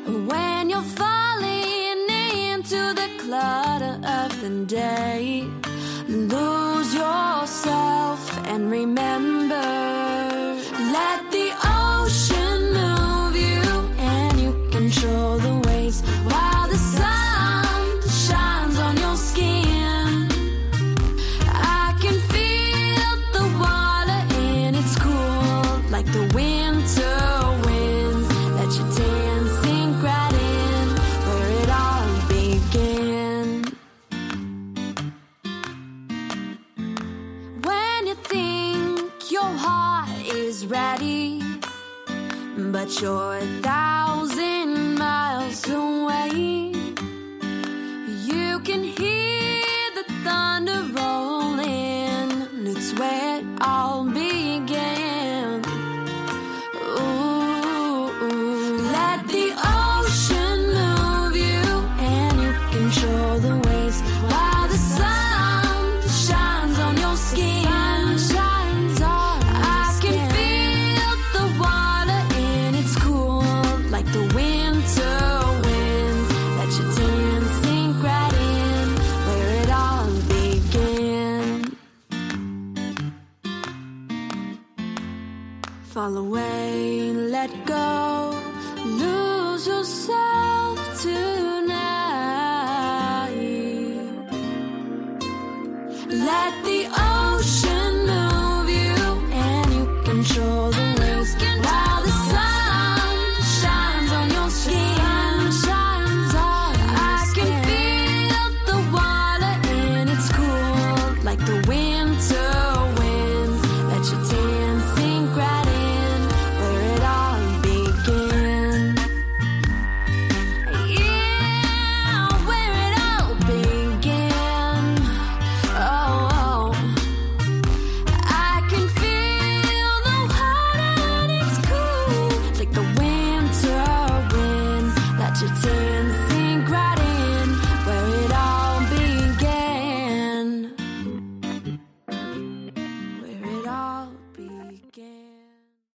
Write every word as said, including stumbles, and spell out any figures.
When you're falling into the clutter of the day, lose yourself and remember, let the ocean move you and you control the waves while the sun shines on your skin. I can feel the water and it's cool like the winter wind that you dancing right in where it all began. When you think your heart is ready, but you're a thousand miles away, you can hear the thunder rolling. It's where it all began. Ooh, let the ocean move you and you control the waves while the sun shines on your skin. I can feel the water and it's cool like the winter wind that you're dancing right in where it all began. Fall away, let go, lose yourself tonight. Let the ocean move you and you control the waves while the sun shines on your skin. I can feel the water and it's cool like the winter wind that you're dancing right in where it all began. Yeah, where it all began. Oh, oh. I can feel the water and it's cool like the winter wind that you're dancing